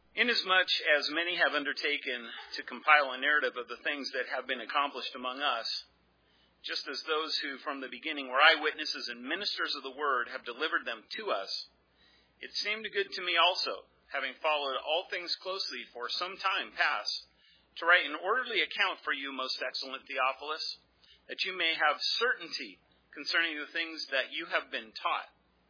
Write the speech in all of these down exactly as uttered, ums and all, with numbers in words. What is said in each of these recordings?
Inasmuch as many have undertaken to compile a narrative of the things that have been accomplished among us, just as those who from the beginning were eyewitnesses and ministers of the word have delivered them to us, it seemed good to me also, having followed all things closely for some time past, to write an orderly account for you, most excellent Theophilus, that you may have certainty concerning the things that you have been taught.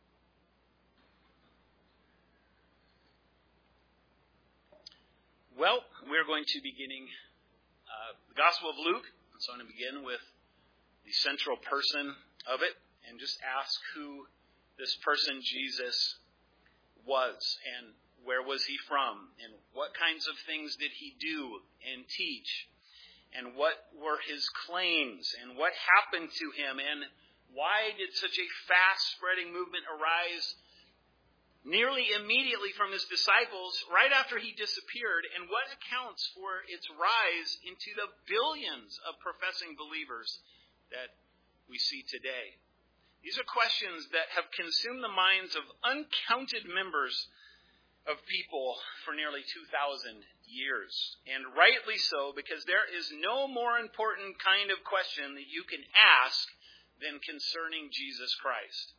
Well, we're going to be beginning uh, the Gospel of Luke. So I'm going to begin with the central person of it and just ask who this person Jesus was and where was he from and what kinds of things did he do and teach and what were his claims and what happened to him and why did such a fast-spreading movement arise nearly immediately from his disciples right after he disappeared, and what accounts for its rise into the billions of professing believers that we see today. These are questions that have consumed the minds of uncounted members of people for nearly two thousand years, and rightly so, because there is no more important kind of question that you can ask than concerning Jesus Christ.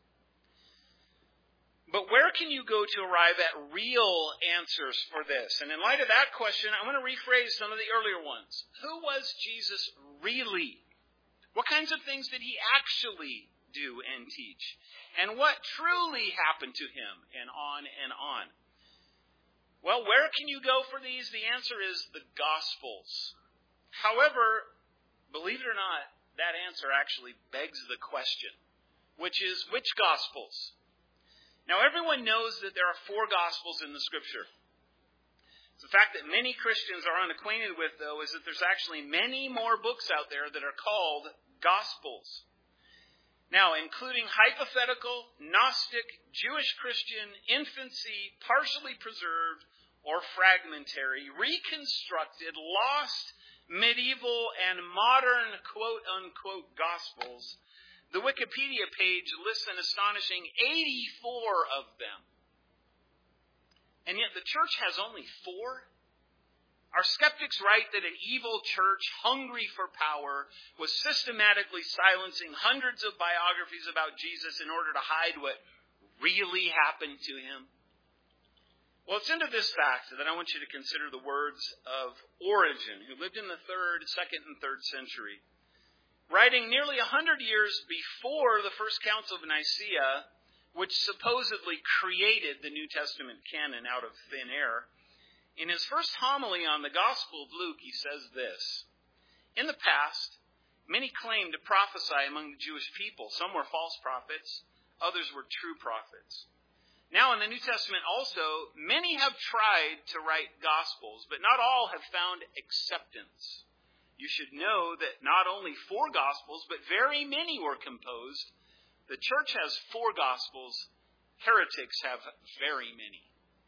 But where can you go to arrive at real answers for this? And in light of that question, I want to rephrase some of the earlier ones. Who was Jesus really? What kinds of things did he actually do and teach? And what truly happened to him? And on and on. Well, where can you go for these? The answer is the Gospels. However, believe it or not, that answer actually begs the question, which is, which Gospels? Now, everyone knows that there are four Gospels in the Scripture. The fact that many Christians are unacquainted with, though, is that there's actually many more books out there that are called Gospels. Now, including hypothetical, Gnostic, Jewish Christian, infancy, partially preserved, or fragmentary, reconstructed, lost, medieval, and modern quote-unquote Gospels, the Wikipedia page lists an astonishing eighty-four of them. And yet the church has only four? Are skeptics right that an evil church, hungry for power, was systematically silencing hundreds of biographies about Jesus in order to hide what really happened to him? Well, it's into this fact that I want you to consider the words of Origen, who lived in the third, second, and third century. Writing nearly a hundred years before the First Council of Nicaea, which supposedly created the New Testament canon out of thin air, in his first homily on the Gospel of Luke, he says this: in the past, many claimed to prophesy among the Jewish people. Some were false prophets, others were true prophets. Now in the New Testament also, many have tried to write Gospels, but not all have found acceptance. You should know that not only four Gospels, but very many were composed. The church has four Gospels. Heretics have very many.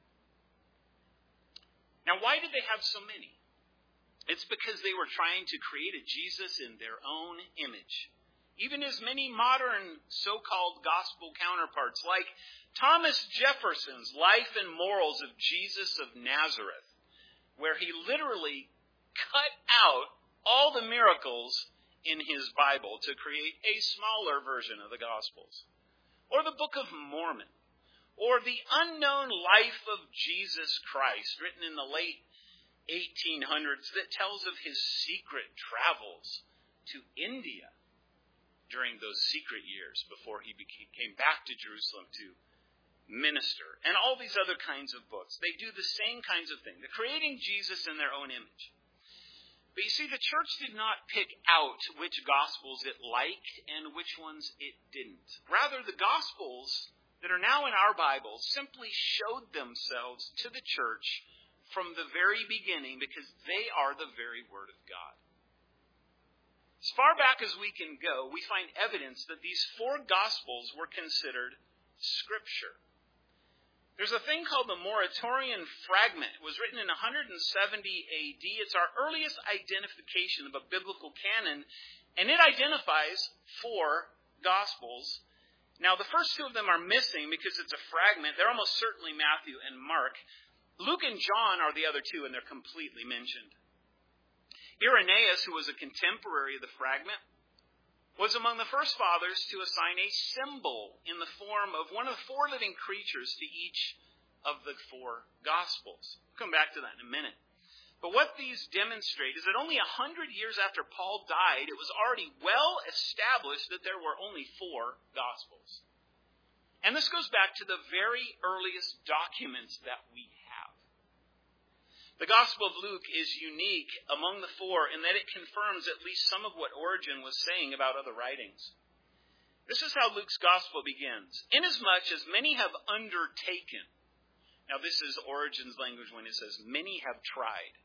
Now, why did they have so many? It's because they were trying to create a Jesus in their own image. Even as many modern so-called gospel counterparts, like Thomas Jefferson's Life and Morals of Jesus of Nazareth, where he literally cut out all the miracles in his Bible to create a smaller version of the Gospels. Or the Book of Mormon. Or the Unknown Life of Jesus Christ, written in the late eighteen hundreds, that tells of his secret travels to India during those secret years before he became, came back to Jerusalem to minister. And all these other kinds of books. They do the same kinds of thing. They're creating Jesus in their own image. But you see, the church did not pick out which Gospels it liked and which ones it didn't. Rather, the Gospels that are now in our Bibles simply showed themselves to the church from the very beginning because they are the very Word of God. As far back as we can go, we find evidence that these four Gospels were considered Scripture. There's a thing called the Muratorian Fragment. It was written in one seventy A D. It's our earliest identification of a biblical canon, and it identifies four Gospels. Now, the first two of them are missing because it's a fragment. They're almost certainly Matthew and Mark. Luke and John are the other two, and they're completely mentioned. Irenaeus, who was a contemporary of the fragment, was among the first fathers to assign a symbol in the form of one of the four living creatures to each of the four Gospels. We'll come back to that in a minute. But what these demonstrate is that only a hundred years after Paul died, it was already well established that there were only four Gospels. And this goes back to the very earliest documents that we have. The Gospel of Luke is unique among the four in that it confirms at least some of what Origen was saying about other writings. This is how Luke's Gospel begins. Inasmuch as many have undertaken. Now this is Origen's language when it says, many have tried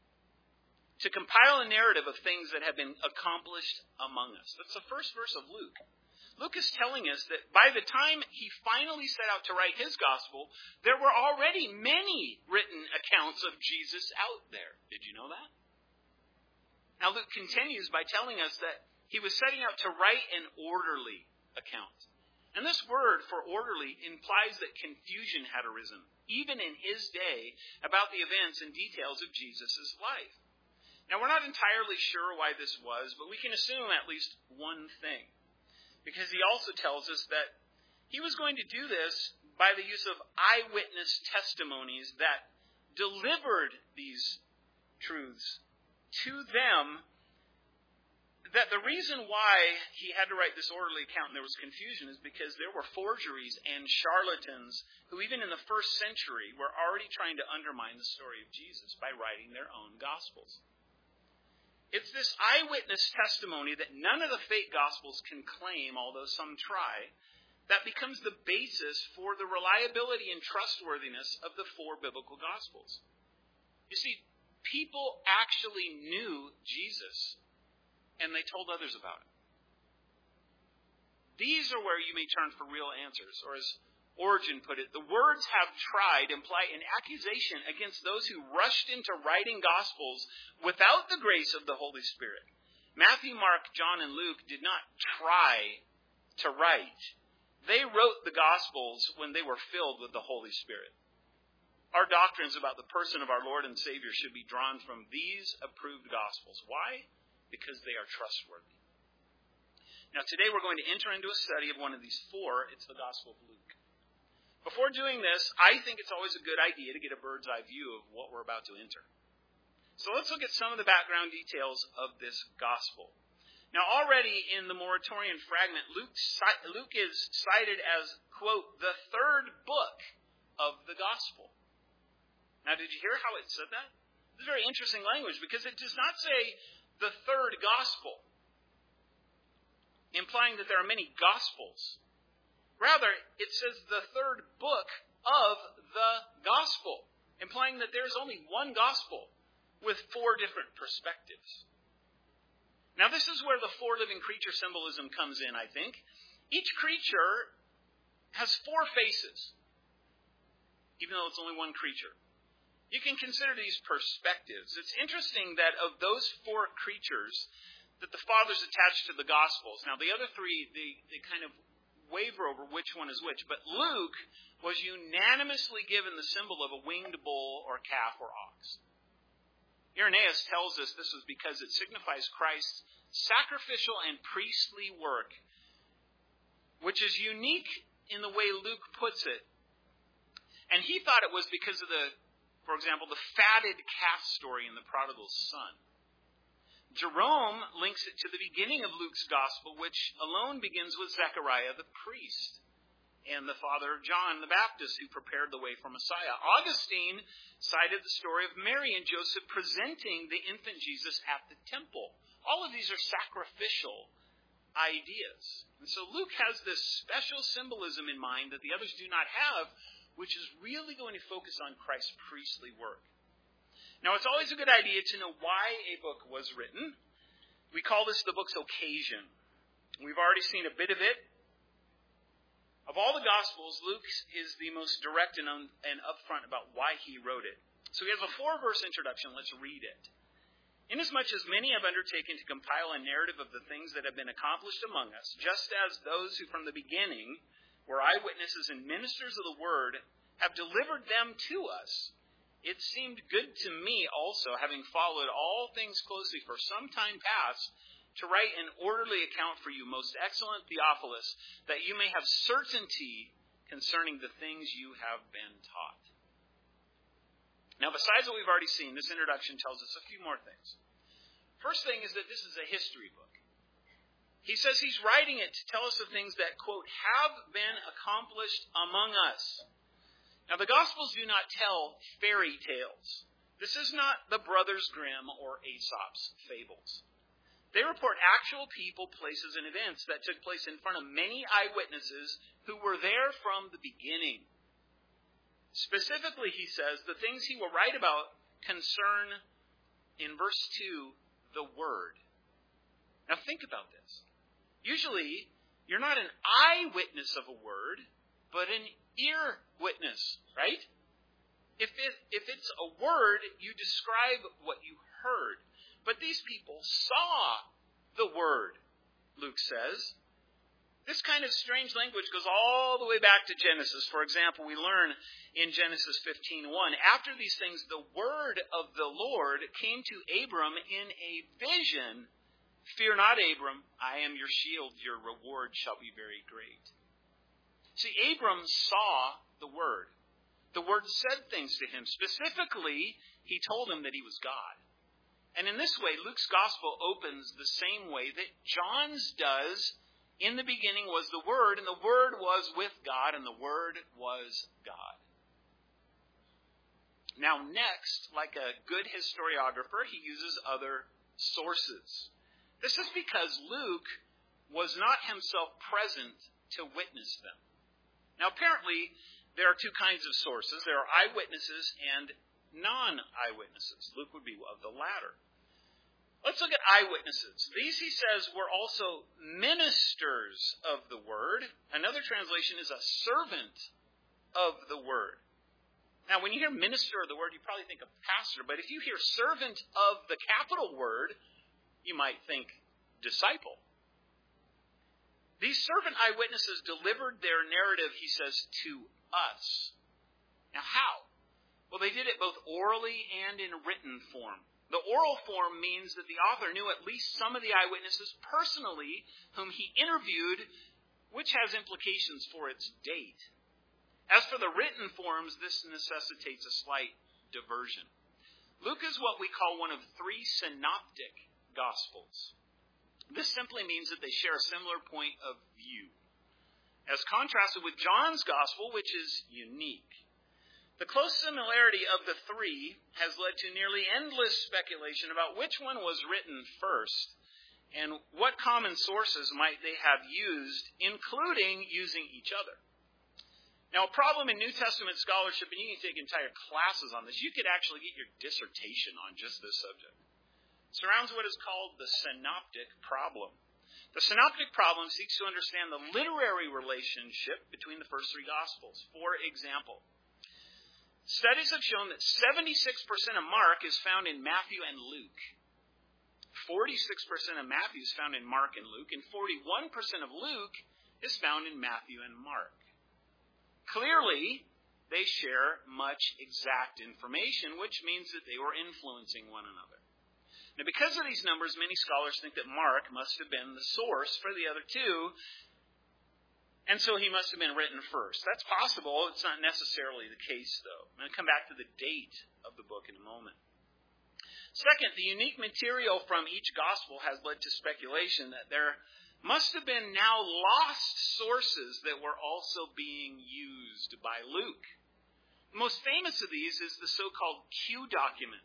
to compile a narrative of things that have been accomplished among us. That's the first verse of Luke. Luke is telling us that by the time he finally set out to write his gospel, there were already many written accounts of Jesus out there. Did you know that? Now Luke continues by telling us that he was setting out to write an orderly account. And this word for orderly implies that confusion had arisen, even in his day, about the events and details of Jesus' life. Now we're not entirely sure why this was, but we can assume at least one thing. Because he also tells us that he was going to do this by the use of eyewitness testimonies that delivered these truths to them. That the reason why he had to write this orderly account and there was confusion is because there were forgeries and charlatans who even in the first century were already trying to undermine the story of Jesus by writing their own gospels. It's this eyewitness testimony that none of the fake gospels can claim, although some try, that becomes the basis for the reliability and trustworthiness of the four biblical gospels. You see, people actually knew Jesus, and they told others about it. These are where you may turn for real answers, or as Origen put it, the words have tried imply an accusation against those who rushed into writing Gospels without the grace of the Holy Spirit. Matthew, Mark, John, and Luke did not try to write. They wrote the Gospels when they were filled with the Holy Spirit. Our doctrines about the person of our Lord and Savior should be drawn from these approved Gospels. Why? Because they are trustworthy. Now today we're going to enter into a study of one of these four. It's the Gospel of Luke. Before doing this, I think it's always a good idea to get a bird's eye view of what we're about to enter. So let's look at some of the background details of this gospel. Now already in the Moratorian fragment, Luke, Luke is cited as, quote, the third book of the gospel. Now did you hear how it said that? This is very interesting language because it does not say the third gospel, implying that there are many gospels. Rather, it says the third book of the gospel, implying that there is only one gospel with four different perspectives. Now, this is where the four living creature symbolism comes in, I think. Each creature has four faces, even though it's only one creature. You can consider these perspectives. It's interesting that of those four creatures that the Father's attached to the Gospels. Now, the other three, they, they kind of waver over which one is which. But Luke was unanimously given the symbol of a winged bull or calf or ox. Irenaeus tells us this was because it signifies Christ's sacrificial and priestly work, which is unique in the way Luke puts it. And he thought it was because of the, for example, the fatted calf story in the prodigal son. Jerome links it to the beginning of Luke's gospel, which alone begins with Zechariah the priest and the father of John the Baptist, who prepared the way for Messiah. Augustine cited the story of Mary and Joseph presenting the infant Jesus at the temple. All of these are sacrificial ideas. And so Luke has this special symbolism in mind that the others do not have, which is really going to focus on Christ's priestly work. Now, it's always a good idea to know why a book was written. We call this the book's occasion. We've already seen a bit of it. Of all the Gospels, Luke is the most direct and, un- and upfront about why he wrote it. So he has a four-verse introduction. Let's read it. Inasmuch as many have undertaken to compile a narrative of the things that have been accomplished among us, just as those who from the beginning were eyewitnesses and ministers of the word have delivered them to us, it seemed good to me also, having followed all things closely for some time past, to write an orderly account for you, most excellent Theophilus, that you may have certainty concerning the things you have been taught. Now, besides what we've already seen, this introduction tells us a few more things. First thing is that this is a history book. He says he's writing it to tell us the things that, quote, have been accomplished among us. Now, the Gospels do not tell fairy tales. This is not the Brothers Grimm or Aesop's fables. They report actual people, places, and events that took place in front of many eyewitnesses who were there from the beginning. Specifically, he says, the things he will write about concern, in verse two, the Word. Now, think about this. Usually, you're not an eyewitness of a word, but an ear witness, right? If it, if it's a word, you describe what you heard. But these people saw the word, Luke says. This kind of strange language goes all the way back to Genesis. For example, we learn in Genesis fifteen one, after these things, the word of the Lord came to Abram in a vision. Fear not, Abram, I am your shield, your reward shall be very great. See, Abram saw the Word. The Word said things to him. Specifically, he told him that he was God. And in this way, Luke's Gospel opens the same way that John's does. In the beginning was the Word, and the Word was with God, and the Word was God. Now next, like a good historiographer, he uses other sources. This is because Luke was not himself present to witness them. Now, apparently, there are two kinds of sources. There are eyewitnesses and non-eyewitnesses. Luke would be of the latter. Let's look at eyewitnesses. These, he says, were also ministers of the Word. Another translation is a servant of the Word. Now, when you hear minister of the Word, you probably think of pastor. But if you hear servant of the capital word, you might think disciple. These servant eyewitnesses delivered their narrative, he says, to us. Now, how? Well, they did it both orally and in written form. The oral form means that the author knew at least some of the eyewitnesses personally whom he interviewed, which has implications for its date. As for the written forms, this necessitates a slight diversion. Luke is what we call one of three synoptic Gospels. This simply means that they share a similar point of view, as contrasted with John's Gospel, which is unique. The close similarity of the three has led to nearly endless speculation about which one was written first and what common sources might they have used, including using each other. Now, a problem in New Testament scholarship, and you can take entire classes on this, you could actually get your dissertation on just this subject, surrounds what is called the synoptic problem. The synoptic problem seeks to understand the literary relationship between the first three Gospels. For example, studies have shown that seventy-six percent of Mark is found in Matthew and Luke. forty-six percent of Matthew is found in Mark and Luke, and forty-one percent of Luke is found in Matthew and Mark. Clearly, they share much exact information, which means that they were influencing one another. Now, because of these numbers, many scholars think that Mark must have been the source for the other two, and so he must have been written first. That's possible. It's not necessarily the case, though. I'm going to come back to the date of the book in a moment. Second, the unique material from each gospel has led to speculation that there must have been now lost sources that were also being used by Luke. The most famous of these is the so-called Q document.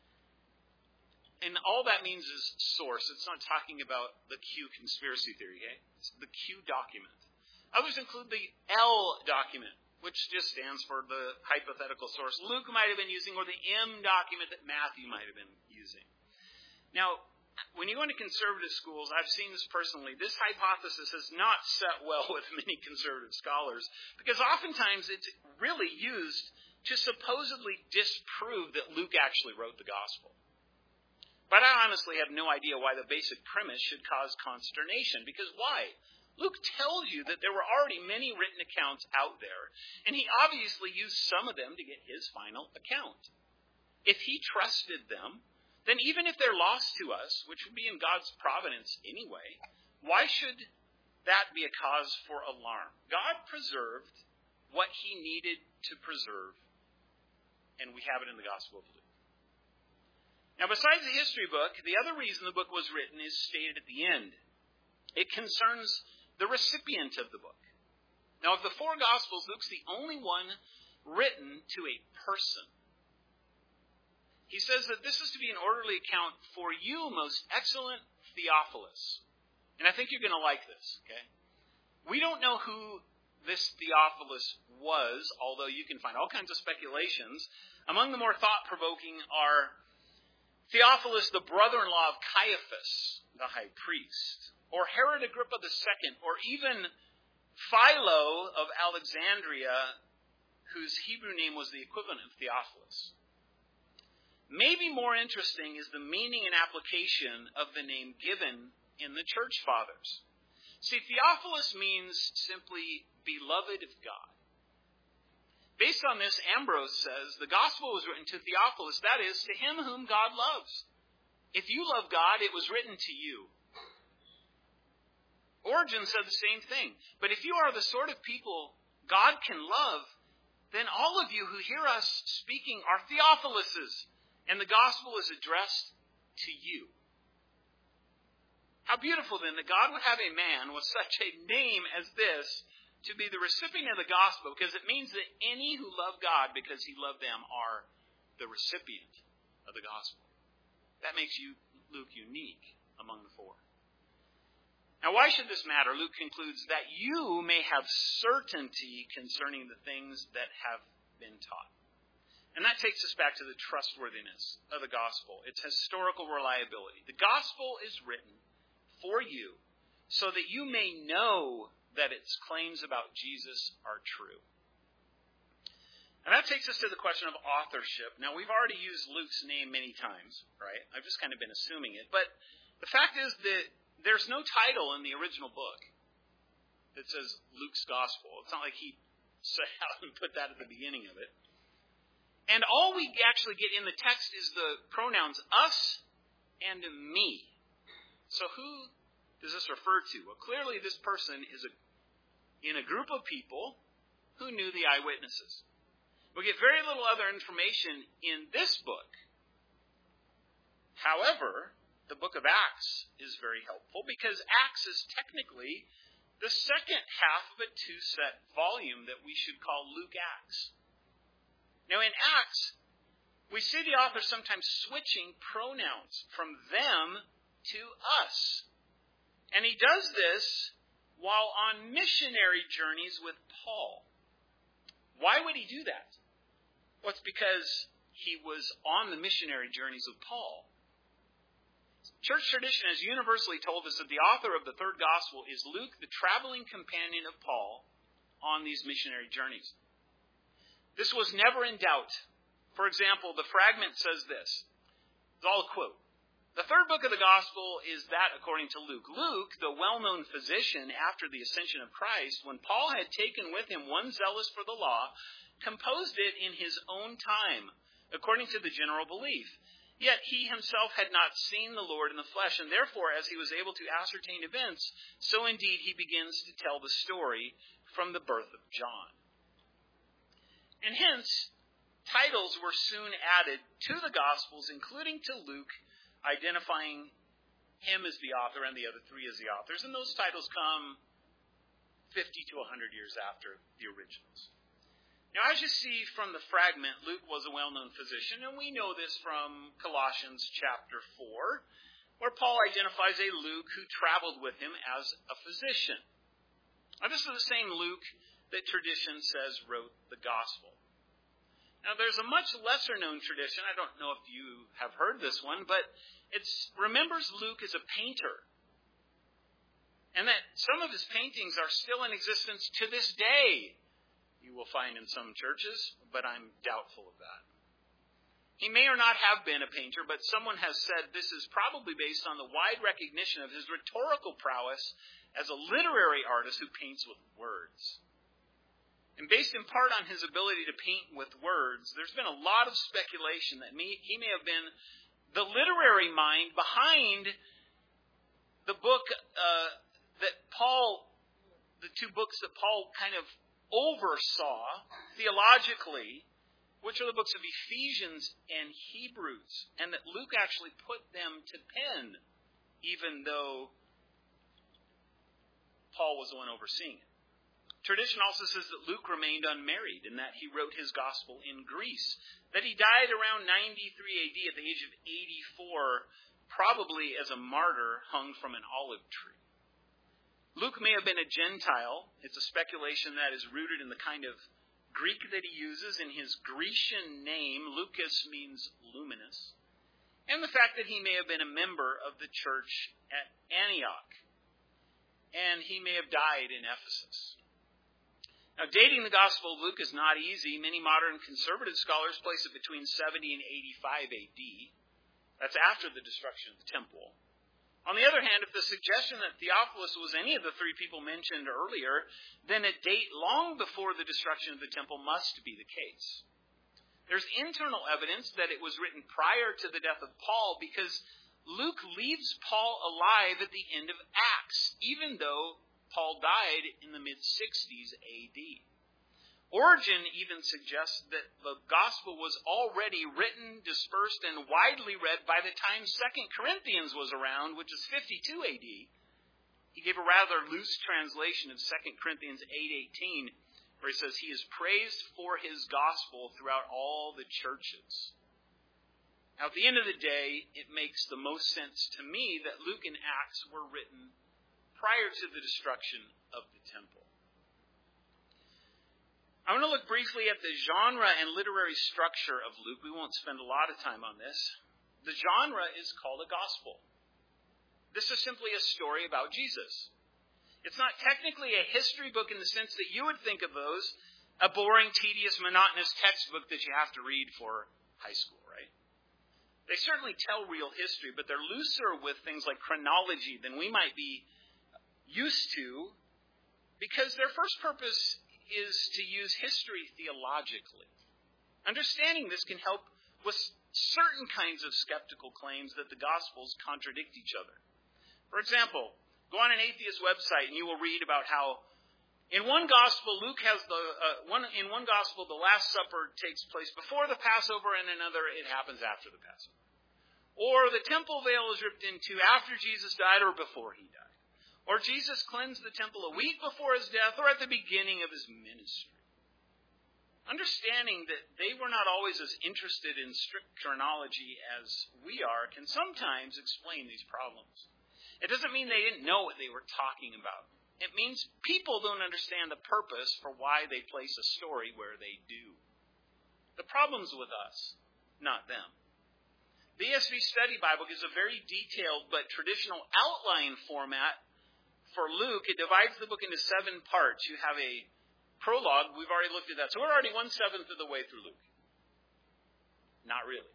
And all that means is source. It's not talking about the Q conspiracy theory, okay? It's the Q document. Others include the L document, which just stands for the hypothetical source Luke might have been using, or the M document that Matthew might have been using. Now, when you go into conservative schools, I've seen this personally, this hypothesis has not set well with many conservative scholars, because oftentimes it's really used to supposedly disprove that Luke actually wrote the gospel. But I honestly have no idea why the basic premise should cause consternation. Because why? Luke tells you that there were already many written accounts out there, and he obviously used some of them to get his final account. If he trusted them, then even if they're lost to us, which would be in God's providence anyway, why should that be a cause for alarm? God preserved what he needed to preserve, and we have it in the Gospel of Luke. Now, besides the history book, the other reason the book was written is stated at the end. It concerns the recipient of the book. Now, of the four Gospels, Luke's the only one written to a person. He says that this is to be an orderly account for you, most excellent Theophilus. And I think you're going to like this, okay? We don't know who this Theophilus was, although you can find all kinds of speculations. Among the more thought-provoking are Theophilus, the brother-in-law of Caiaphas, the high priest, or Herod Agrippa the Second, or even Philo of Alexandria, whose Hebrew name was the equivalent of Theophilus. Maybe more interesting is the meaning and application of the name given in the church fathers. See, Theophilus means simply beloved of God. Based on this, Ambrose says, the gospel was written to Theophilus, that is, to him whom God loves. If you love God, it was written to you. Origen said the same thing. But if you are the sort of people God can love, then all of you who hear us speaking are Theophiluses, and the gospel is addressed to you. How beautiful, then, that God would have a man with such a name as this to be the recipient of the gospel, because it means that any who love God because he loved them are the recipient of the gospel. That makes you, Luke, unique among the four. Now, why should this matter? Luke concludes that you may have certainty concerning the things that have been taught. And that takes us back to the trustworthiness of the gospel, its historical reliability. The gospel is written for you so that you may know that its claims about Jesus are true. And that takes us to the question of authorship. Now, we've already used Luke's name many times, right? I've just kind of been assuming it. But the fact is that there's no title in the original book that says Luke's Gospel. It's not like he set out and put that at the beginning of it. And all we actually get in the text is the pronouns us and me. So who does this refer to? Well, clearly this person is a, in a group of people who knew the eyewitnesses. We get very little other information in this book. However, the book of Acts is very helpful because Acts is technically the second half of a two-set volume that we should call Luke Acts. Now in Acts, we see the author sometimes switching pronouns from them to us. And he does this while on missionary journeys with Paul. Why would he do that? Well, it's because he was on the missionary journeys with Paul. Church tradition has universally told us that the author of the third gospel is Luke, the traveling companion of Paul on these missionary journeys. This was never in doubt. For example, the fragment says this. It's all a quote. The third book of the gospel is that according to Luke. Luke, the well-known physician after the ascension of Christ, when Paul had taken with him one zealous for the law, composed it in his own time, according to the general belief. Yet he himself had not seen the Lord in the flesh, and therefore, as he was able to ascertain events, so indeed he begins to tell the story from the birth of John. And hence, titles were soon added to the Gospels, including to Luke, identifying him as the author and the other three as the authors. And those titles come fifty to one hundred years after the originals. Now, as you see from the fragment, Luke was a well-known physician, and we know this from Colossians chapter four, where Paul identifies a Luke who traveled with him as a physician. Now, this is the same Luke that tradition says wrote the gospel. Now, there's a much lesser-known tradition. I don't know if you have heard this one, but it remembers Luke as a painter. And that some of his paintings are still in existence to this day, you will find in some churches, but I'm doubtful of that. He may or not have been a painter, but someone has said this is probably based on the wide recognition of his rhetorical prowess as a literary artist who paints with words. And based in part on his ability to paint with words, there's been a lot of speculation that he may have been the literary mind behind the book uh, that Paul, the two books that Paul kind of oversaw theologically, which are the books of Ephesians and Hebrews, and that Luke actually put them to pen, even though Paul was the one overseeing it. Tradition also says that Luke remained unmarried and that he wrote his gospel in Greece, that he died around ninety-three A D at the age of eighty-four, probably as a martyr hung from an olive tree. Luke may have been a Gentile. It's a speculation that is rooted in the kind of Greek that he uses. In his Grecian name, Lucas means luminous. And the fact that he may have been a member of the church at Antioch. And he may have died in Ephesus. Now, dating the Gospel of Luke is not easy. Many modern conservative scholars place it between seventy and eighty-five A D. That's after the destruction of the temple. On the other hand, if the suggestion that Theophilus was any of the three people mentioned earlier, then a date long before the destruction of the temple must be the case. There's internal evidence that it was written prior to the death of Paul because Luke leaves Paul alive at the end of Acts, even though Paul died in the mid-sixties A D. Origen even suggests that the gospel was already written, dispersed, and widely read by the time Second Corinthians was around, which is fifty-two A D. He gave a rather loose translation of Second Corinthians eight eighteen, where he says, he is praised for his gospel throughout all the churches. Now, at the end of the day, it makes the most sense to me that Luke and Acts were written prior to the destruction of the temple. I want to look briefly at the genre and literary structure of Luke. We won't spend a lot of time on this. The genre is called a gospel. This is simply a story about Jesus. It's not technically a history book in the sense that you would think of those, a boring, tedious, monotonous textbook that you have to read for high school, right? They certainly tell real history, but they're looser with things like chronology than we might be used to, because their first purpose is to use history theologically. Understanding this can help with certain kinds of skeptical claims that the Gospels contradict each other. For example, go on an atheist website and you will read about how in one Gospel, Luke has the uh, one in one Gospel the Last Supper takes place before the Passover, and in another it happens after the Passover. Or the temple veil is ripped in two after Jesus died or before he died. Or Jesus cleansed the temple a week before his death or at the beginning of his ministry. Understanding that they were not always as interested in strict chronology as we are can sometimes explain these problems. It doesn't mean they didn't know what they were talking about. It means people don't understand the purpose for why they place a story where they do. The problem's with us, not them. The E S V Study Bible gives a very detailed but traditional outline format for Luke. It divides the book into seven parts. You have a prologue. We've already looked at that. So we're already one-seventh of the way through Luke. Not really.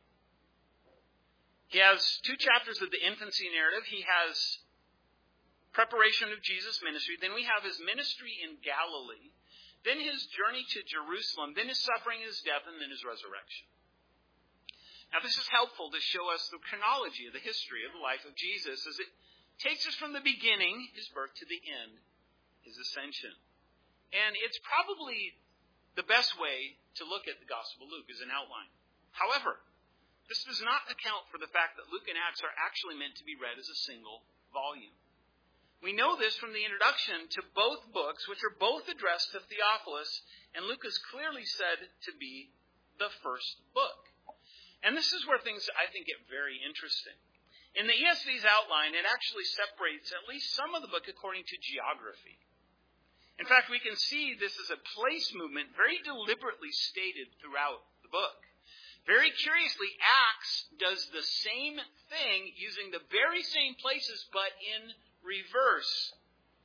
He has two chapters of the infancy narrative. He has preparation of Jesus' ministry. Then we have his ministry in Galilee. Then his journey to Jerusalem. Then his suffering, his death, and then his resurrection. Now this is helpful to show us the chronology of the history of the life of Jesus as it takes us from the beginning, his birth, to the end, his ascension. And it's probably the best way to look at the Gospel of Luke as an outline. However, this does not account for the fact that Luke and Acts are actually meant to be read as a single volume. We know this from the introduction to both books, which are both addressed to Theophilus, and Luke is clearly said to be the first book. And this is where things, I think, get very interesting. In the E S V's outline, it actually separates at least some of the book according to geography. In fact, we can see this as a place movement very deliberately stated throughout the book. Very curiously, Acts does the same thing using the very same places, but in reverse.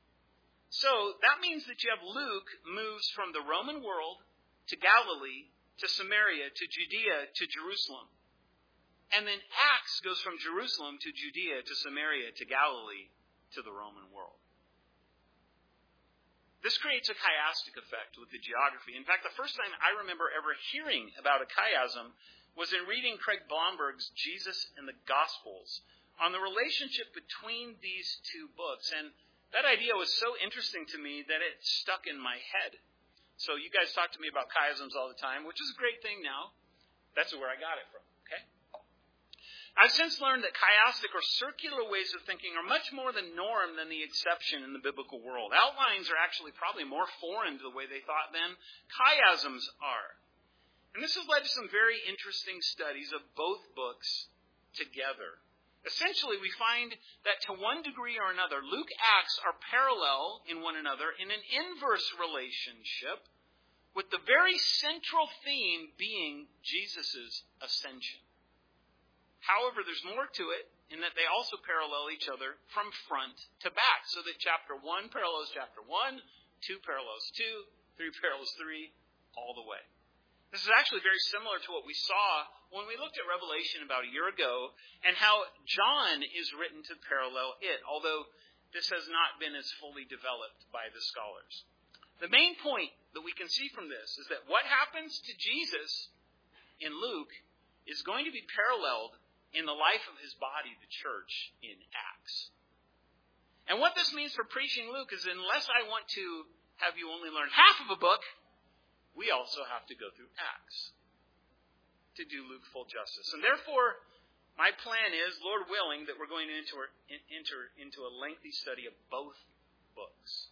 So that means that you have Luke moves from the Roman world to Galilee, to Samaria, to Judea, to Jerusalem. And then Acts goes from Jerusalem to Judea to Samaria to Galilee to the Roman world. This creates a chiastic effect with the geography. In fact, the first time I remember ever hearing about a chiasm was in reading Craig Blomberg's Jesus and the Gospels on the relationship between these two books. And that idea was so interesting to me that it stuck in my head. So you guys talk to me about chiasms all the time, which is a great thing now. That's where I got it from, okay? I've since learned that chiastic or circular ways of thinking are much more the norm than the exception in the biblical world. Outlines are actually probably more foreign to the way they thought then chiasms are. And this has led to some very interesting studies of both books together. Essentially, we find that to one degree or another, Luke, Acts are parallel in one another in an inverse relationship, with the very central theme being Jesus' ascension. However, there's more to it in that they also parallel each other from front to back, so that chapter one parallels chapter one, two parallels two, three parallels three, all the way. This is actually very similar to what we saw when we looked at Revelation about a year ago and how John is written to parallel it, although this has not been as fully developed by the scholars. The main point that we can see from this is that what happens to Jesus in Luke is going to be paralleled in the life of his body, the church, in Acts. And what this means for preaching Luke is unless I want to have you only learn half of a book, we also have to go through Acts to do Luke full justice. And therefore, my plan is, Lord willing, that we're going to enter, enter into a lengthy study of both books.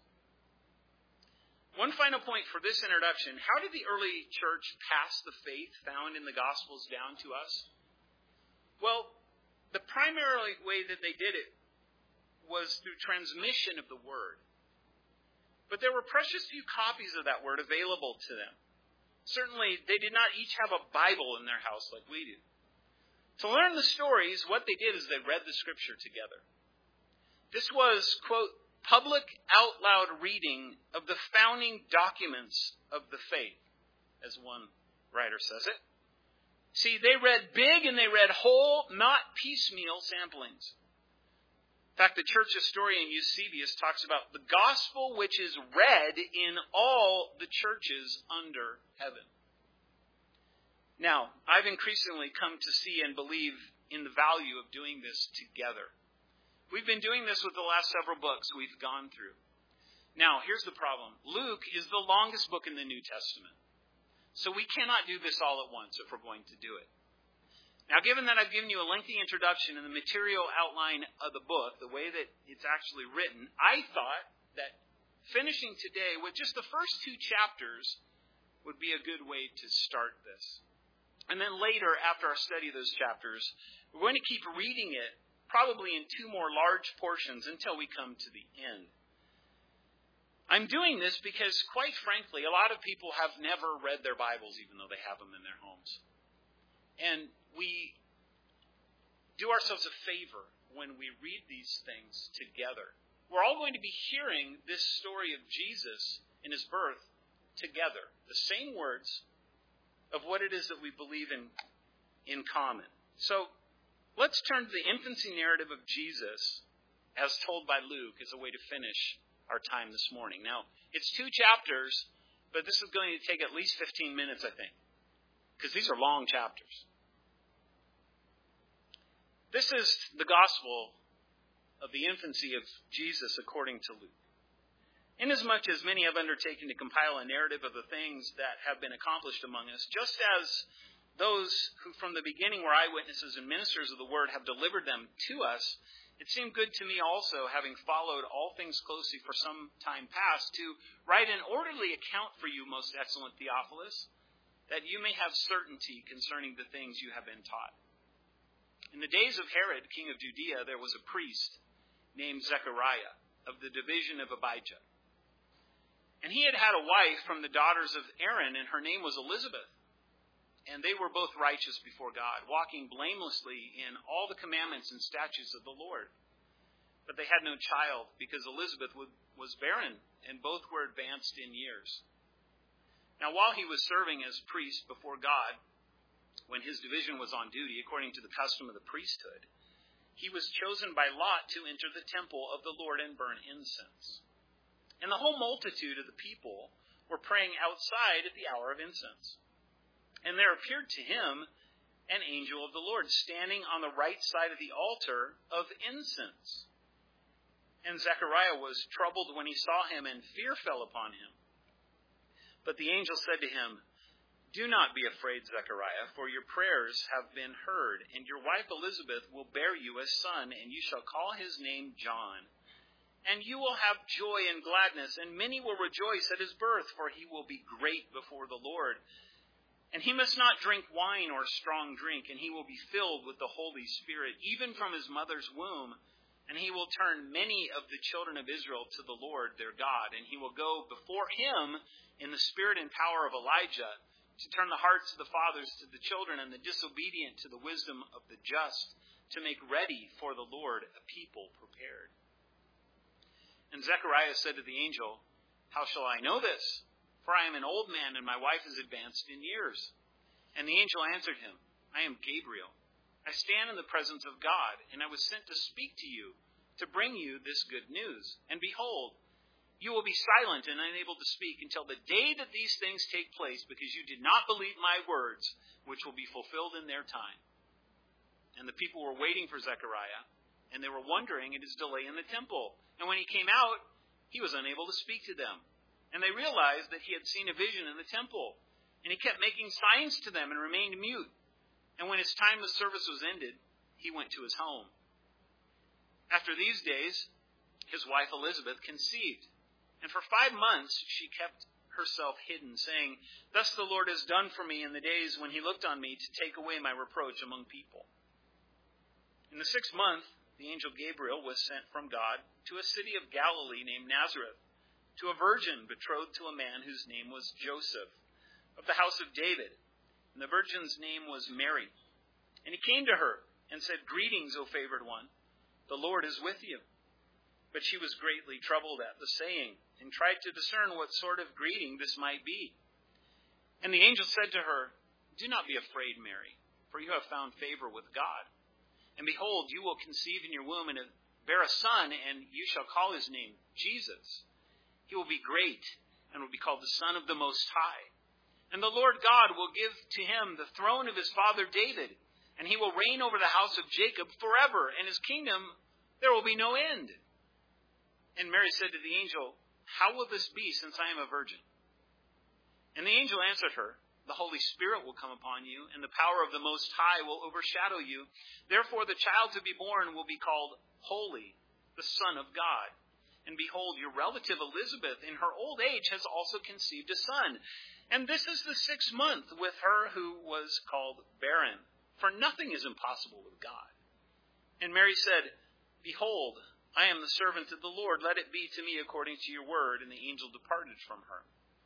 One final point for this introduction. How did the early church pass the faith found in the Gospels down to us? Well, the primary way that they did it was through transmission of the Word. But there were precious few copies of that Word available to them. Certainly, they did not each have a Bible in their house like we do. To learn the stories, what they did is they read the Scripture together. This was, quote, public out loud reading of the founding documents of the faith, as one writer says it. See, they read big and they read whole, not piecemeal samplings. In fact, the church historian Eusebius talks about the gospel which is read in all the churches under heaven. Now, I've increasingly come to see and believe in the value of doing this together. We've been doing this with the last several books we've gone through. Now, here's the problem. Luke is the longest book in the New Testament. So we cannot do this all at once if we're going to do it. Now, given that I've given you a lengthy introduction and the material outline of the book, the way that it's actually written, I thought that finishing today with just the first two chapters would be a good way to start this. And then later, after our study of those chapters, we're going to keep reading it, probably in two more large portions until we come to the end. I'm doing this because, quite frankly, a lot of people have never read their Bibles, even though they have them in their homes. And we do ourselves a favor when we read these things together. We're all going to be hearing this story of Jesus and his birth together. The same words of what it is that we believe in in common. So let's turn to the infancy narrative of Jesus as told by Luke as a way to finish our time this morning. Now, it's two chapters, but this is going to take at least fifteen minutes, I think, because these are long chapters. This is the gospel of the infancy of Jesus according to Luke. Inasmuch as many have undertaken to compile a narrative of the things that have been accomplished among us, just as those who from the beginning were eyewitnesses and ministers of the word have delivered them to us, it seemed good to me also, having followed all things closely for some time past, to write an orderly account for you, most excellent Theophilus, that you may have certainty concerning the things you have been taught. In the days of Herod, king of Judea, there was a priest named Zechariah of the division of Abijah. And he had had a wife from the daughters of Aaron, and her name was Elizabeth. And they were both righteous before God, walking blamelessly in all the commandments and statutes of the Lord. But they had no child, because Elizabeth was barren, and both were advanced in years. Now, while he was serving as priest before God, when his division was on duty, according to the custom of the priesthood, he was chosen by lot to enter the temple of the Lord and burn incense. And the whole multitude of the people were praying outside at the hour of incense. And there appeared to him an angel of the Lord standing on the right side of the altar of incense. And Zechariah was troubled when he saw him, and fear fell upon him. But the angel said to him, "Do not be afraid, Zechariah, for your prayers have been heard, and your wife Elizabeth will bear you a son, and you shall call his name John. And you will have joy and gladness, and many will rejoice at his birth, for he will be great before the Lord. And he must not drink wine or strong drink, and he will be filled with the Holy Spirit, even from his mother's womb. And he will turn many of the children of Israel to the Lord their God. And he will go before him in the spirit and power of Elijah, to turn the hearts of the fathers to the children, and the disobedient to the wisdom of the just, to make ready for the Lord a people prepared." And Zechariah said to the angel, "How shall I know this? For I am an old man, and my wife is advanced in years." And the angel answered him, "I am Gabriel. I stand in the presence of God, and I was sent to speak to you, to bring you this good news. And behold, you will be silent and unable to speak until the day that these things take place, because you did not believe my words, which will be fulfilled in their time." And the people were waiting for Zechariah, and they were wondering at his delay in the temple. And when he came out, he was unable to speak to them. And they realized that he had seen a vision in the temple. And he kept making signs to them and remained mute. And when his time of service was ended, he went to his home. After these days, his wife Elizabeth conceived. And for five months she kept herself hidden, saying, "Thus the Lord has done for me in the days when he looked on me to take away my reproach among people." In the sixth month, the angel Gabriel was sent from God to a city of Galilee named Nazareth, to a virgin betrothed to a man whose name was Joseph, of the house of David. And the virgin's name was Mary. And he came to her and said, "Greetings, O favored one. The Lord is with you." But she was greatly troubled at the saying, and tried to discern what sort of greeting this might be. And the angel said to her, "Do not be afraid, Mary, for you have found favor with God. And behold, you will conceive in your womb and bear a son, and you shall call his name Jesus. He will be great and will be called the Son of the Most High. And the Lord God will give to him the throne of his father David, and he will reign over the house of Jacob forever, and his kingdom there will be no end." And Mary said to the angel, "How will this be, since I am a virgin?" And the angel answered her, "The Holy Spirit will come upon you, and the power of the Most High will overshadow you. Therefore the child to be born will be called Holy, the Son of God. And behold, your relative Elizabeth, in her old age, has also conceived a son. And this is the sixth month with her who was called barren. For nothing is impossible with God." And Mary said, "Behold, I am the servant of the Lord. Let it be to me according to your word." And the angel departed from her.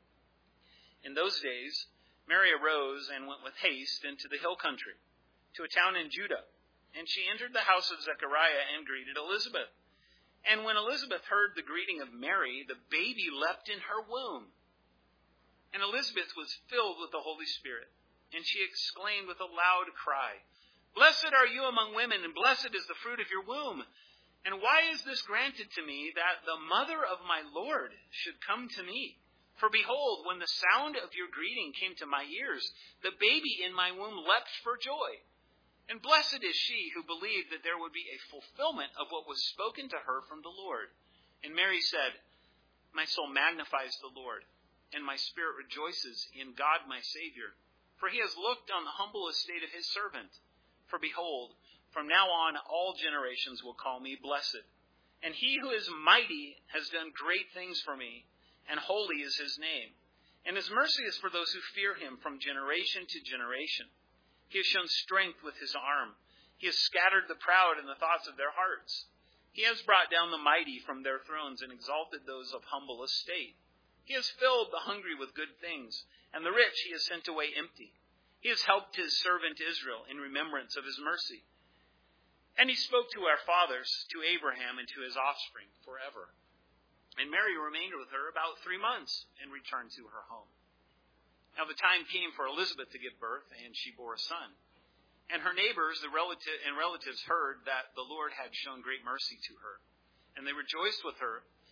In those days, Mary arose and went with haste into the hill country, to a town in Judah. And she entered the house of Zechariah and greeted Elizabeth. And when Elizabeth heard the greeting of Mary, the baby leapt in her womb. And Elizabeth was filled with the Holy Spirit, and she exclaimed with a loud cry, "Blessed are you among women, and blessed is the fruit of your womb. And why is this granted to me, that the mother of my Lord should come to me? For behold, when the sound of your greeting came to my ears, the baby in my womb leapt for joy. And blessed is she who believed that there would be a fulfillment of what was spoken to her from the Lord." And Mary said, "My soul magnifies the Lord, and my spirit rejoices in God my Savior. For he has looked on the humble estate of his servant. For behold, from now on all generations will call me blessed. And he who is mighty has done great things for me, and holy is his name. And his mercy is for those who fear him from generation to generation. He has shown strength with his arm. He has scattered the proud in the thoughts of their hearts. He has brought down the mighty from their thrones and exalted those of humble estate. He has filled the hungry with good things, and the rich he has sent away empty. He has helped his servant Israel in remembrance of his mercy. And he spoke to our fathers, to Abraham, and to his offspring forever." And Mary remained with her about three months and returned to her home. Now the time came for Elizabeth to give birth, and she bore a son. And her neighbors the relative, and relatives heard that the Lord had shown great mercy to her. And they rejoiced with her,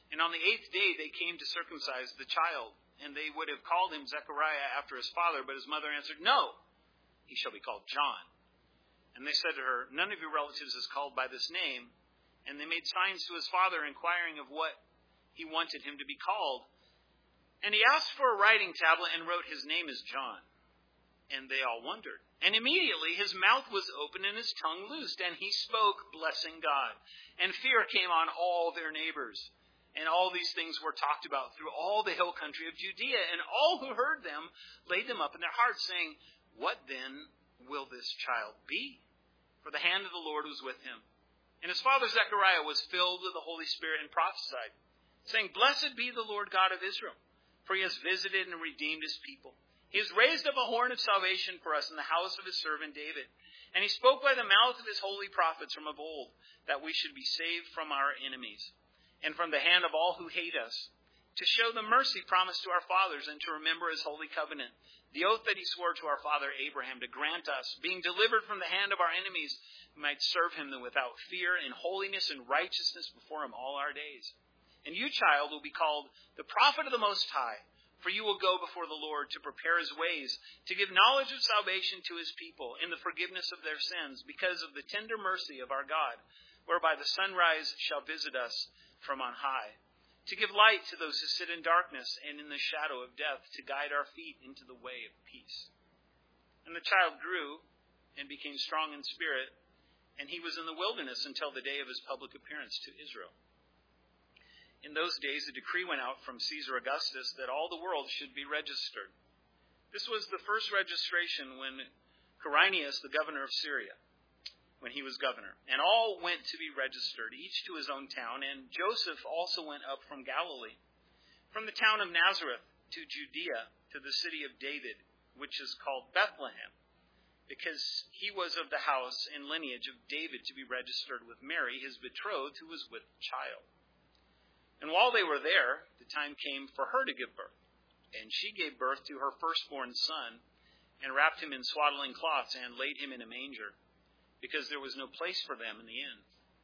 And on the eighth day they came to circumcise the child. And they would have called him Zechariah after his father, but his mother answered, "No, he shall be called John." And they said to her, "None of your relatives is called by this name." And they made signs to his father, inquiring of what he wanted him to be called. And he asked for a writing tablet and wrote, "His name is John." And they all wondered. And immediately his mouth was opened and his tongue loosed, and he spoke, blessing God. And fear came on all their neighbors. And all these things were talked about through all the hill country of Judea. And all who heard them laid them up in their hearts, saying, "What then will this child be?" For the hand of the Lord was with him. And his father Zechariah was filled with the Holy Spirit and prophesied, saying, "Blessed be the Lord God of Israel, for he has visited and redeemed his people. He has raised up a horn of salvation for us in the house of his servant David. And he spoke by the mouth of his holy prophets from of old, that we should be saved from our enemies, and from the hand of all who hate us, to show the mercy promised to our fathers, and to remember his holy covenant, the oath that he swore to our father Abraham, to grant us, being delivered from the hand of our enemies, we might serve him without fear, in holiness and righteousness before him all our days. And you, child, will be called the prophet of the Most High, for you will go before the Lord to prepare his ways, to give knowledge of salvation to his people, in the forgiveness of their sins, because of the tender mercy of our God, whereby the sunrise shall visit us from on high, to give light to those who sit in darkness and in the shadow of death, to guide our feet into the way of peace." And the child grew and became strong in spirit, and he was in the wilderness until the day of his public appearance to Israel. In those days a decree went out from Caesar Augustus that all the world should be registered. This was the first registration when Quirinius, the governor of Syria, when he was governor. And all went to be registered, each to his own town. And Joseph also went up from Galilee, from the town of Nazareth to Judea, to the city of David, which is called Bethlehem, because he was of the house and lineage of David, to be registered with Mary, his betrothed, who was with child. And while they were there, the time came for her to give birth. And she gave birth to her firstborn son, and wrapped him in swaddling cloths, and laid him in a manger, because there was no place for them in the inn.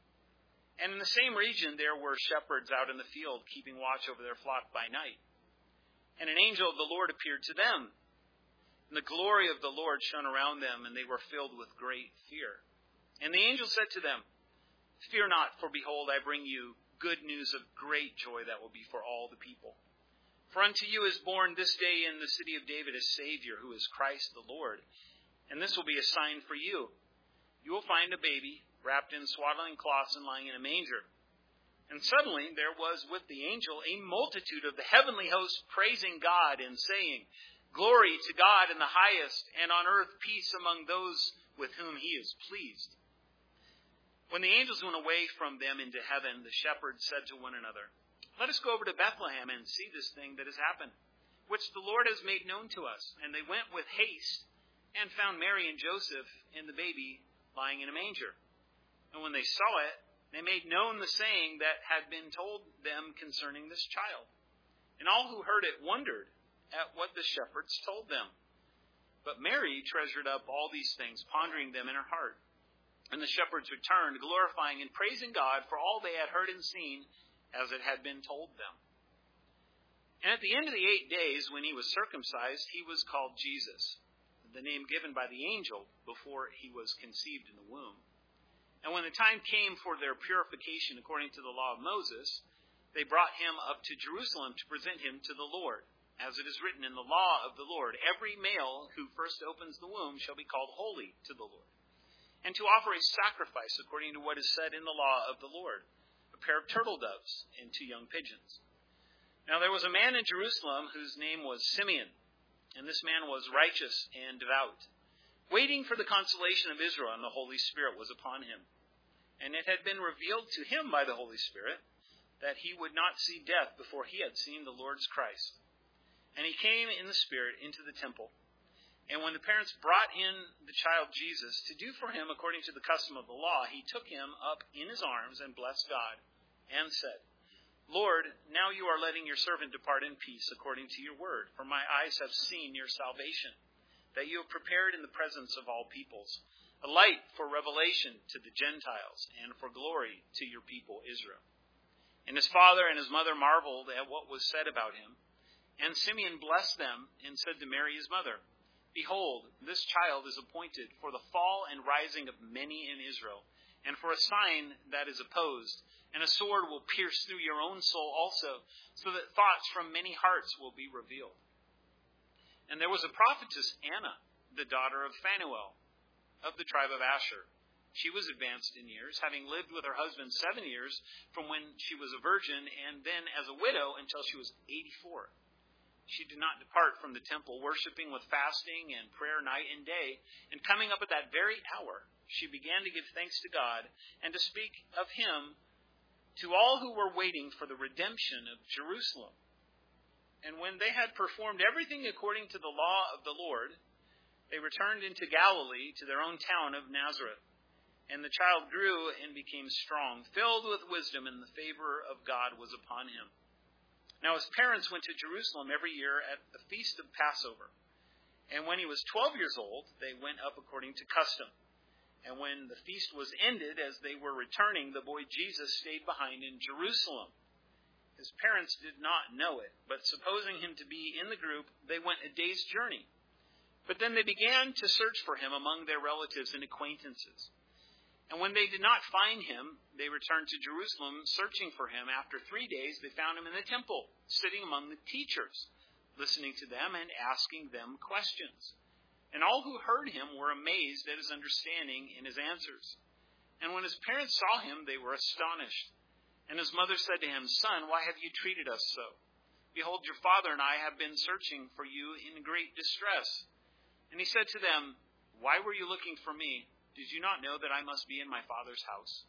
And in the same region there were shepherds out in the field, keeping watch over their flock by night. And an angel of the Lord appeared to them. And the glory of the Lord shone around them, and they were filled with great fear. And the angel said to them, "Fear not, for behold, I bring you good news of great joy that will be for all the people. For unto you is born this day in the city of David a Savior, who is Christ the Lord. And this will be a sign for you. You will find a baby wrapped in swaddling cloths and lying in a manger." And suddenly there was with the angel a multitude of the heavenly host praising God and saying, "Glory to God in the highest, and on earth peace among those with whom he is pleased." When the angels went away from them into heaven, the shepherds said to one another, "Let us go over to Bethlehem and see this thing that has happened, which the Lord has made known to us." And they went with haste and found Mary and Joseph and the baby lying in a manger. And when they saw it, they made known the saying that had been told them concerning this child. And all who heard it wondered at what the shepherds told them. But Mary treasured up all these things, pondering them in her heart. And the shepherds returned, glorifying and praising God for all they had heard and seen, as it had been told them. And at the end of the eight days, when he was circumcised, he was called Jesus, the name given by the angel before he was conceived in the womb. And when the time came for their purification according to the law of Moses, they brought him up to Jerusalem to present him to the Lord. As it is written in the law of the Lord, "Every male who first opens the womb shall be called holy to the Lord." And to offer a sacrifice according to what is said in the law of the Lord, a pair of turtle doves and two young pigeons. Now there was a man in Jerusalem whose name was Simeon, and this man was righteous and devout, waiting for the consolation of Israel, and the Holy Spirit was upon him. And it had been revealed to him by the Holy Spirit that he would not see death before he had seen the Lord's Christ. And he came in the Spirit into the temple. And when the parents brought in the child Jesus to do for him according to the custom of the law, he took him up in his arms and blessed God and said, "Lord, now you are letting your servant depart in peace according to your word, for my eyes have seen your salvation, that you have prepared in the presence of all peoples, a light for revelation to the Gentiles and for glory to your people Israel." And his father and his mother marveled at what was said about him. And Simeon blessed them and said to Mary his mother, Behold, this child is appointed for the fall and rising of many in Israel, and for a sign that is opposed, and a sword will pierce through your own soul also, so that thoughts from many hearts will be revealed. And there was a prophetess, Anna, the daughter of Phanuel, of the tribe of Asher. She was advanced in years, having lived with her husband seven years from when she was a virgin, and then as a widow until she was eighty-four. She did not depart from the temple, worshiping with fasting and prayer night and day. And coming up at that very hour, she began to give thanks to God and to speak of him to all who were waiting for the redemption of Jerusalem. And when they had performed everything according to the law of the Lord, they returned into Galilee to their own town of Nazareth. And the child grew and became strong, filled with wisdom, and the favor of God was upon him. Now his parents went to Jerusalem every year at the feast of Passover. And when he was twelve years old, they went up according to custom. And when the feast was ended, as they were returning, the boy Jesus stayed behind in Jerusalem. His parents did not know it, but supposing him to be in the group, they went a day's journey. But then they began to search for him among their relatives and acquaintances. And when they did not find him, they returned to Jerusalem, searching for him. After three days, they found him in the temple, sitting among the teachers, listening to them and asking them questions. And all who heard him were amazed at his understanding and his answers. And when his parents saw him, they were astonished. And his mother said to him, Son, why have you treated us so? Behold, your father and I have been searching for you in great distress. And he said to them, Why were you looking for me? Did you not know that I must be in my Father's house?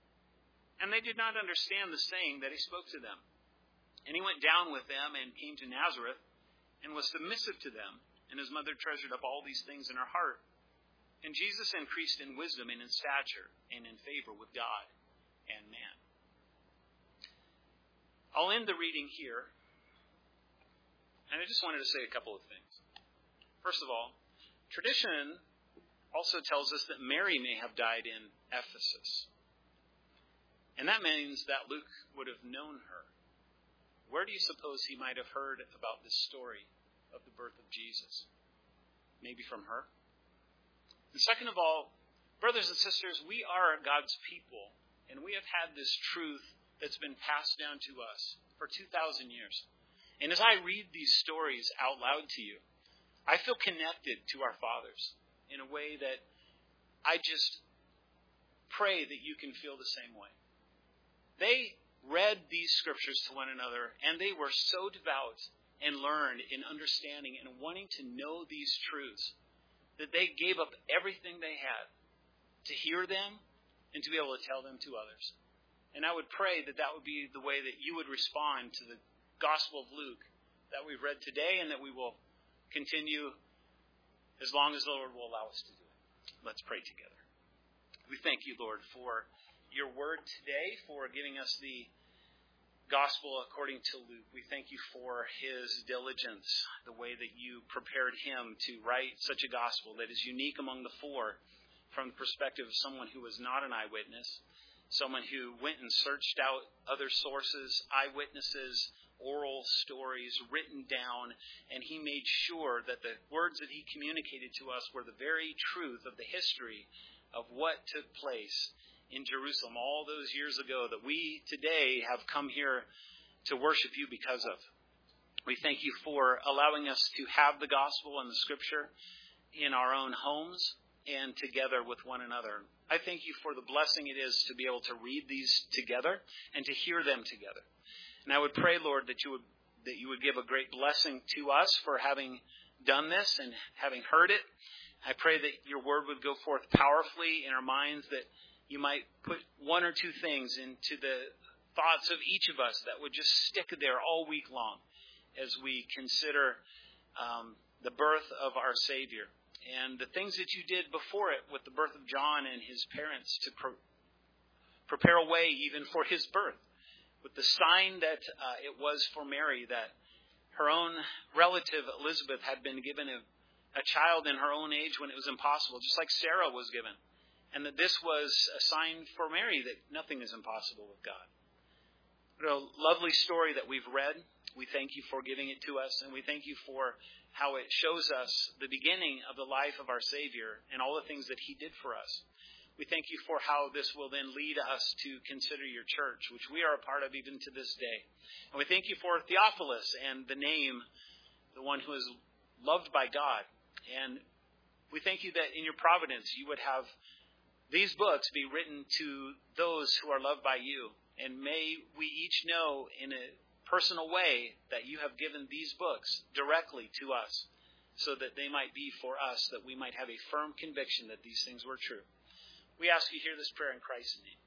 And they did not understand the saying that he spoke to them. And he went down with them and came to Nazareth and was submissive to them. And his mother treasured up all these things in her heart. And Jesus increased in wisdom and in stature and in favor with God and man. I'll end the reading here. And I just wanted to say a couple of things. First of all, tradition also tells us that Mary may have died in Ephesus. And that means that Luke would have known her. Where do you suppose he might have heard about this story of the birth of Jesus? Maybe from her? And second of all, brothers and sisters, we are God's people, and we have had this truth that's been passed down to us for two thousand years. And as I read these stories out loud to you, I feel connected to our fathers in a way that I just pray that you can feel the same way. They read these scriptures to one another, and they were so devout and learned in understanding and wanting to know these truths that they gave up everything they had to hear them and to be able to tell them to others. And I would pray that that would be the way that you would respond to the Gospel of Luke that we've read today and that we will continue as long as the Lord will allow us to do it. Let's pray together. We thank you, Lord, for your word today, for giving us the gospel according to Luke. We thank you for his diligence, the way that you prepared him to write such a gospel that is unique among the four from the perspective of someone who was not an eyewitness, someone who went and searched out other sources, eyewitnesses, oral stories written down, and he made sure that the words that he communicated to us were the very truth of the history of what took place in Jerusalem all those years ago that we today have come here to worship you because of. We thank you for allowing us to have the gospel and the scripture in our own homes and together with one another. I thank you for the blessing it is to be able to read these together and to hear them together. And I would pray, Lord, that you would that you would give a great blessing to us for having done this and having heard it. I pray that your word would go forth powerfully in our minds, that you might put one or two things into the thoughts of each of us that would just stick there all week long as we consider um, the birth of our Savior and the things that you did before it with the birth of John and his parents to pro- prepare a way even for his birth. With the sign that uh, it was for Mary, that her own relative Elizabeth had been given a, a child in her own age when it was impossible, just like Sarah was given. And that this was a sign for Mary that nothing is impossible with God. What a lovely story that we've read. We thank you for giving it to us, and we thank you for how it shows us the beginning of the life of our Savior and all the things that he did for us. We thank you for how this will then lead us to consider your church, which we are a part of even to this day. And we thank you for Theophilus and the name, the one who is loved by God. And we thank you that in your providence you would have these books be written to those who are loved by you. And may we each know in a personal way that you have given these books directly to us so that they might be for us, that we might have a firm conviction that these things were true. We ask you to hear this prayer in Christ's name.